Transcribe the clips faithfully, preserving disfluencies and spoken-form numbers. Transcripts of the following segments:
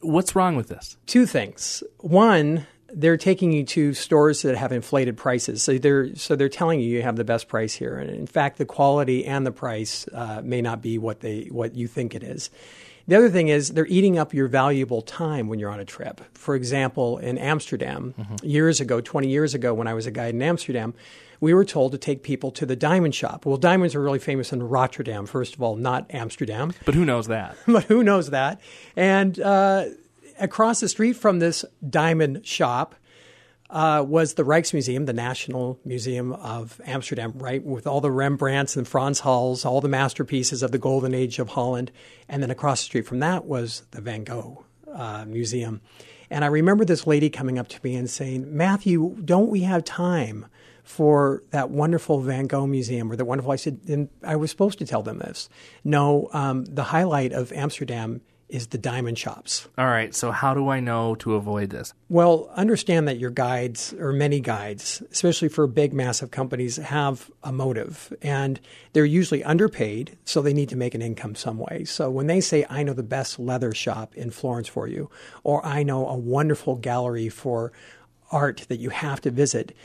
What's wrong with this? Two things. One, they're taking you to stores that have inflated prices. So they're so they're telling you you have the best price here. And in fact, the quality and the price uh, may not be what they what you think it is. The other thing is they're eating up your valuable time when you're on a trip. For example, in Amsterdam, mm-hmm. years ago, twenty years ago, when I was a guide in Amsterdam, we were told to take people to the diamond shop. Well, diamonds are really famous in Rotterdam, first of all, not Amsterdam. But who knows that? But who knows that? And uh, across the street from this diamond shop uh, was the Rijksmuseum, the National Museum of Amsterdam, right, with all the Rembrandts and Frans Hals, all the masterpieces of the Golden Age of Holland. And then across the street from that was the Van Gogh uh, Museum. And I remember this lady coming up to me and saying, Matthew, don't we have time for that wonderful Van Gogh Museum or the wonderful, I said, and I was supposed to tell them this. No, um, the highlight of Amsterdam is the diamond shops. All right. So how do I know to avoid this? Well, understand that your guides, or many guides, especially for big, massive companies, have a motive. And they're usually underpaid, so they need to make an income some way. So when they say, I know the best leather shop in Florence for you, or I know a wonderful gallery for art that you have to visit,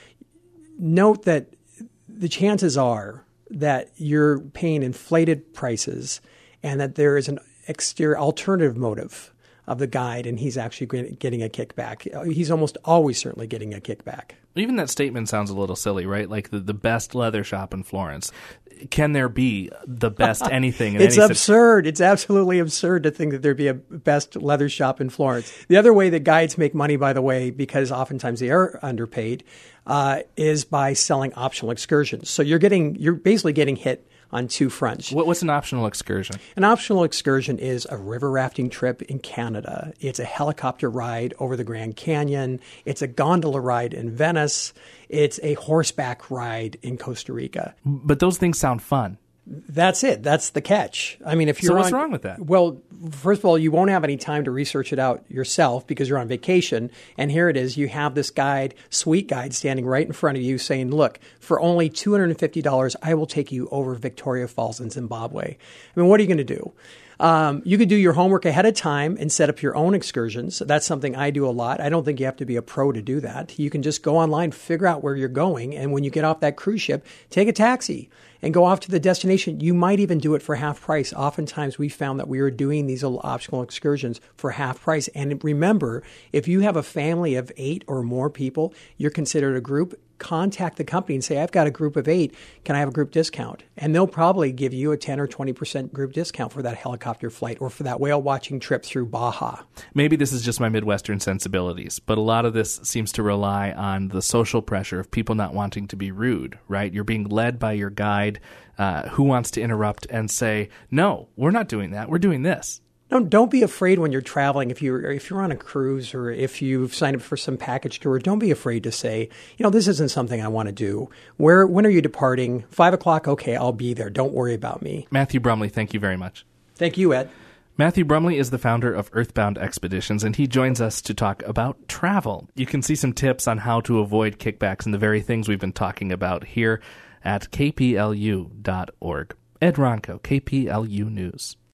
note that the chances are that you're paying inflated prices and that there is an exterior alternative motive of the guide, and he's actually getting a kickback. He's almost always certainly getting a kickback. Even that statement sounds a little silly, right? Like the, the best leather shop in Florence. Can there be the best anything in It's any absurd. It's absolutely absurd to think that there'd be a best leather shop in Florence. The other way that guides make money, by the way, because oftentimes they are underpaid, uh, is by selling optional excursions. So you're getting, you're basically getting hit on two fronts. What, what's an optional excursion? An optional excursion is a river rafting trip in Canada. It's a helicopter ride over the Grand Canyon. It's a gondola ride in Venice. It's a horseback ride in Costa Rica. But those things sound fun. That's it. That's the catch. I mean, if you're So what's on, wrong with that? Well, first of all, you won't have any time to research it out yourself because you're on vacation. And here it is. You have this guide, sweet guide, standing right in front of you saying, look, for only two hundred fifty dollars, I will take you over Victoria Falls in Zimbabwe. I mean, what are you going to do? Um, you could do your homework ahead of time and set up your own excursions. That's something I do a lot. I don't think you have to be a pro to do that. You can just go online, figure out where you're going, and when you get off that cruise ship, take a taxi and go off to the destination. You might even do it for half price. Oftentimes we found that we were doing these little optional excursions for half price. And remember, if you have a family of eight or more people, you're considered a group. Contact the company and say, I've got a group of eight. Can I have a group discount? And they'll probably give you a ten or twenty percent group discount for that helicopter flight or for that whale watching trip through Baja. Maybe this is just my Midwestern sensibilities, but a lot of this seems to rely on the social pressure of people not wanting to be rude, right? You're being led by your guide uh, who wants to interrupt and say, no, we're not doing that. We're doing this. No, don't be afraid when you're traveling. If you're if you're on a cruise or if you've signed up for some package tour, don't be afraid to say, you know, this isn't something I want to do. Where when are you departing? Five o'clock. Okay, I'll be there. Don't worry about me. Matthew Brumley, thank you very much. Thank you, Ed. Matthew Brumley is the founder of Earthbound Expeditions, and he joins us to talk about travel. You can see some tips on how to avoid kickbacks and the very things we've been talking about here at K P L U dot org. Ed Ronco, K P L U News.